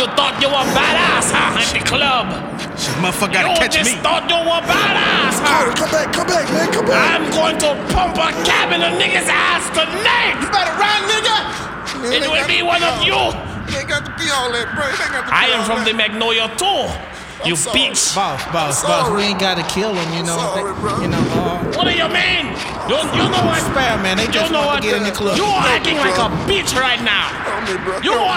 You thought you were badass, huh? In the club. This motherfucker gotta catch me. You just thought you were badass, huh? Come back, man, come back. I'm going to pump a cab in a nigga's ass tonight. You better run, nigga. It will be one of you. You ain't got to be all that, bro. I am from the Magnolia too. You bitch. Boss, we ain't gotta kill him, you know. Sorry, bro. What do you mean? You know what? Spare, man. They just want to get in the club. You are acting like a bitch right now. Tell me, bro. You